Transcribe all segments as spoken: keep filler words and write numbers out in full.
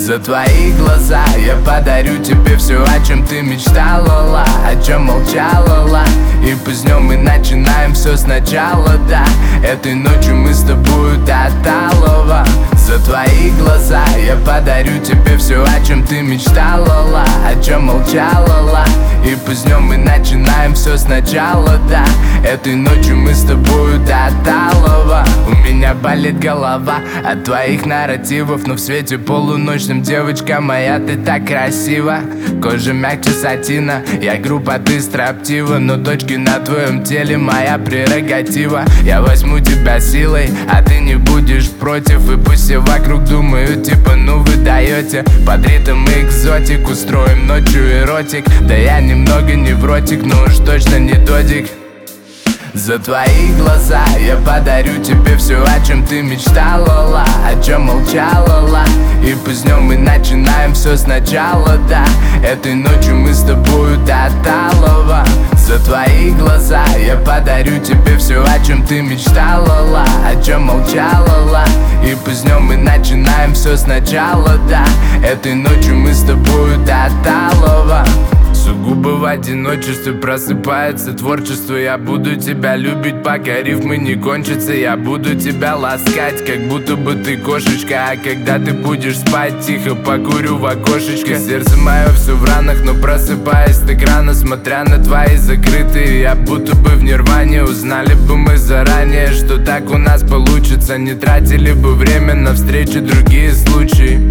За твои глаза я подарю тебе все, о чем ты мечтала, ла, о чем молчала, ла. И пусть днем мы начинаем все сначала, да. Этой ночью мы с тобою до талого. За твои глаза я подарю тебе все, о чем ты мечтала, ла, о чем молчала, ла. И пусть днем мы начинаем все сначала, да. Этой ночью мы с тобою до талого. У меня болит голова от твоих нарративов, но в свете полуночном, девочка моя, ты так красива. Кожа мягче сатина, я грубо, ты строптива, но точки на твоем теле моя прерогатива. Я возьму тебя силой, а ты не будешь против. И пусть все вокруг думают, типа, ну вы даете. Под ритм и экзотик устроим ночью эротик. Да я немного невротик, но уж точно не додик. За твои глаза я подарю тебе все, о чем ты мечтала, ла, о чем молчала, ла. И пусть днем мы начинаем все сначала, да. Этой ночью мы с тобою до талого. За твои глаза я подарю тебе все, о чем ты мечтала, ла, о чем молчала, ла. И пусть днем мы начинаем все сначала, да. Этой ночью мы с тобою до талого. Сугубо в одиночестве просыпается творчество. Я буду тебя любить, пока рифмы не кончатся. Я буду тебя ласкать, как будто бы ты кошечка. А когда ты будешь спать, тихо покурю в окошечко. Сердце мое все в ранах, но просыпаясь так рано, смотря на твои закрытые, я будто бы в нирване. Узнали бы мы заранее, что так у нас получится. Не тратили бы время на встречи, другие случаи.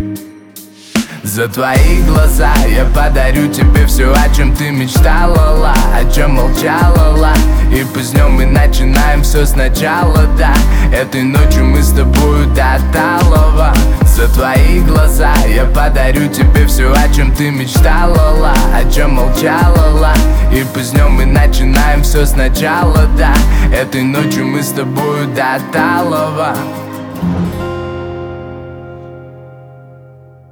За твои глаза я подарю тебе все, о чем ты мечтала, ла, о чем молчала, ла. И пусть днем мы начинаем все сначала, да. Этой ночью мы с тобою до талого. За твои глаза я подарю тебе все, о чем ты мечтала, ла, о чем молчала, ла. И пусть днем мы начинаем все сначала, да. Этой ночью мы с тобою до талого.